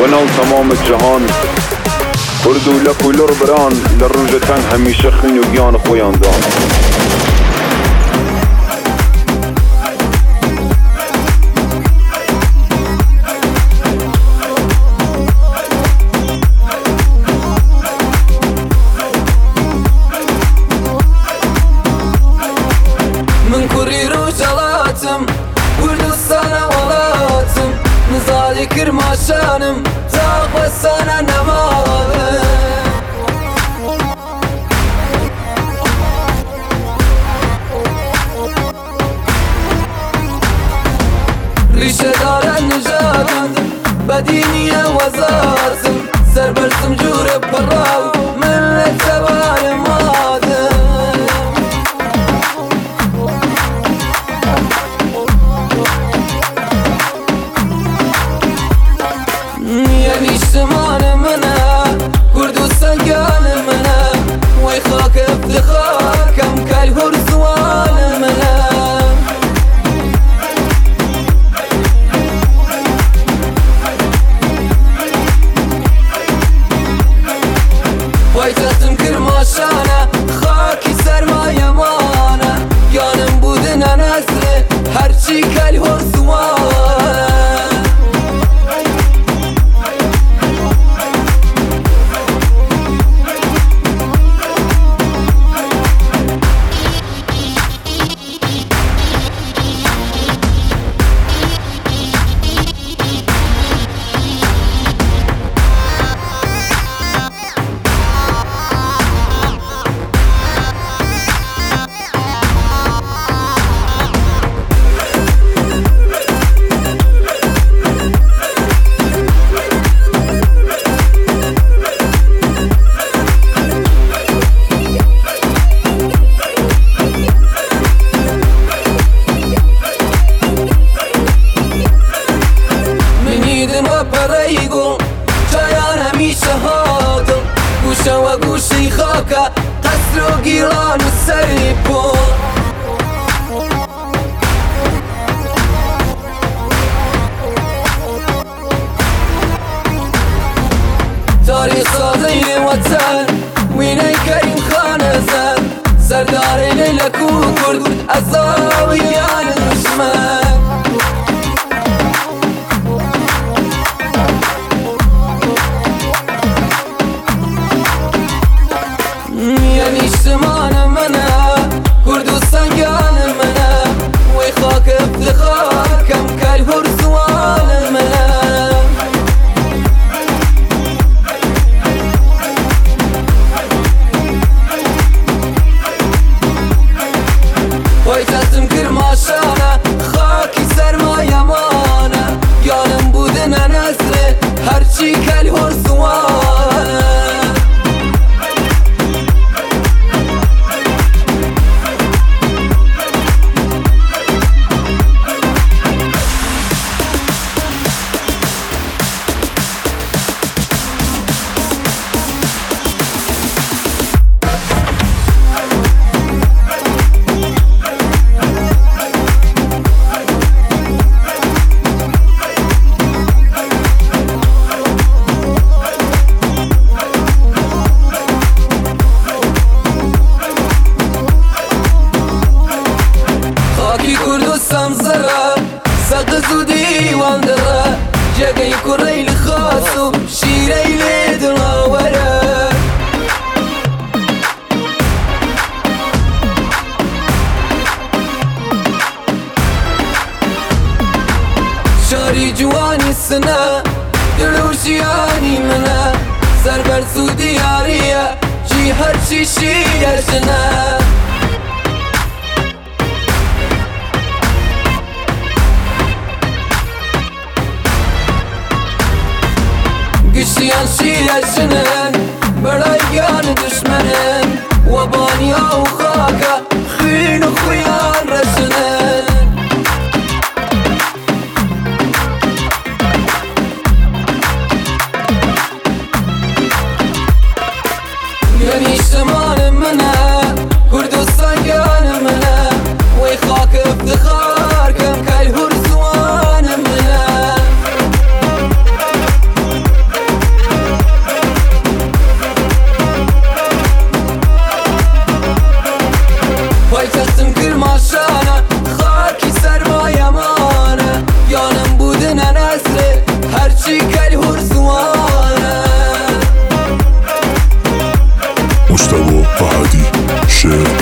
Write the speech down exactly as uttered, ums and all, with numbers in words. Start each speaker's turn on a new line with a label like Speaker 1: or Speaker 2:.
Speaker 1: و ناو تمام جهان کرد و لک و لر بران لروج تنگ همیشه خین و گیان خویان دان.
Speaker 2: من کوری رو جلاتم کردستان ولاتم نزالی کرماشانم تاق بسانه نمالم ریشه داره نجاتم بدینی وزارتم سر برسم جور براو من لتبار مادم یعنی شمان منه کردستان گان منه وی خاک افتخار کم کل هرزوان منه وایتتم کرماشانه خاکی سرمایه مانه یانم بودن نزره هرچی کل هرزوانه بريقو جايان همیشه هادم گوشه و گوشی خاکه قصر و گیلان و سریپو تاریخ سازی وطن وینه کریم خانه زن سردار لیلک و کرد از زاویان دشمن یعنی شمان منه کردستان گان منه وی خاک افتخار کم کل هرزوان منه وایتتم کرماشانه خاکی سرمایه مانه یانم بودن نزره هرچی کل هرزوانه کردستان زره سقز و دیوان دره جگه کریل خاص و شیره دلاوره شاری جوانی سنه دلوشیانی منه سر برس و دیاریه جی هرچی شیره جنه گشتیان شیره جنن برایان دشمنن و بانیا و خاکه خین و خویان رسنن یعنی شمان منه کردستان گان منه وی خاک افتخار کم کل هرزوان منه
Speaker 3: شعر